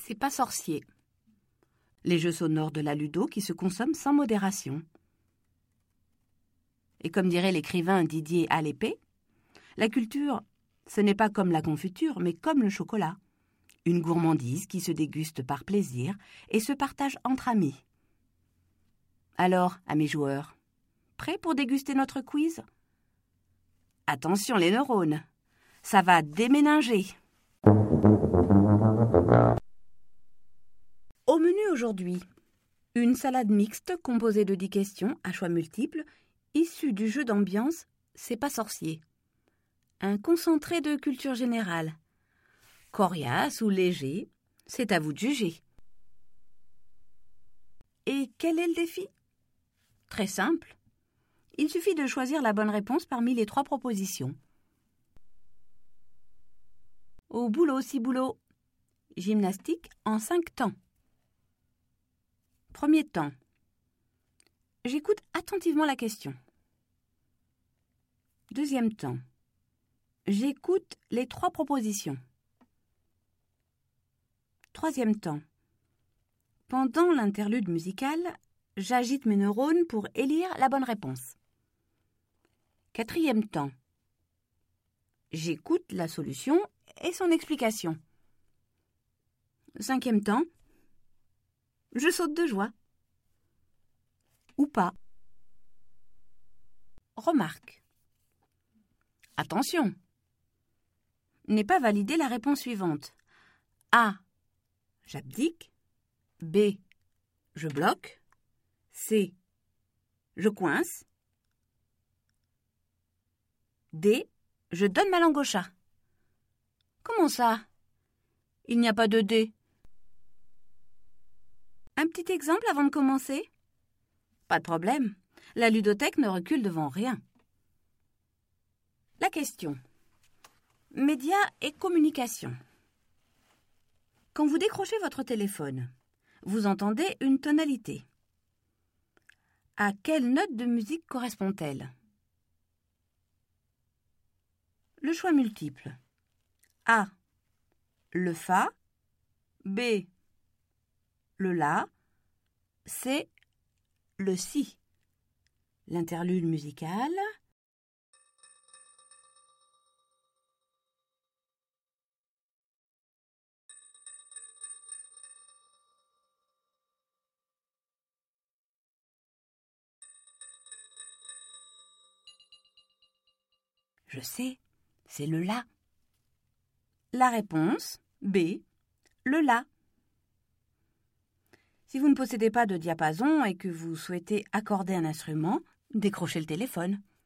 C'est pas sorcier. Les jeux sonores de la ludo qui se consomment sans modération. Et comme dirait l'écrivain Didier Alépée, la culture, ce n'est pas comme la confiture, mais comme le chocolat. Une gourmandise qui se déguste par plaisir et se partage entre amis. Alors, amis joueurs, prêts pour déguster notre quiz ? Attention les neurones, ça va déménager. Au menu aujourd'hui, une salade mixte composée de 10 questions à choix multiples, issues du jeu d'ambiance C'est pas sorcier. Un concentré de culture générale. Coriace ou léger, c'est à vous de juger. Et quel est le défi ? Très simple. Il suffit de choisir la bonne réponse parmi les 3 propositions. Au boulot, ciboulot. Gymnastique en 5 temps. Premier temps. J'écoute attentivement la question. Deuxième temps. J'écoute les 3 propositions. Troisième temps. Pendant l'interlude musical, j'agite mes neurones pour élire la bonne réponse. Quatrième temps. J'écoute la solution et son explication. Cinquième temps. Je saute de joie. Ou pas. Remarque. Attention. N'est pas validée la réponse suivante. A. J'abdique. B. Je bloque. C. Je coince. D. Je donne ma langue au chat. Comment ça ? Il n'y a pas de D. Un petit exemple avant de commencer ? Pas de problème. La ludothèque ne recule devant rien. La question. Médias et communication. Quand vous décrochez votre téléphone, vous entendez une tonalité. À quelle note de musique correspond-elle ? Le choix multiple. A. Le Fa. B. Le La. C. Le Si. L'interlude musical. Je sais, c'est le La. La réponse, B, le La. Si vous ne possédez pas de diapason et que vous souhaitez accorder un instrument, décrochez le téléphone.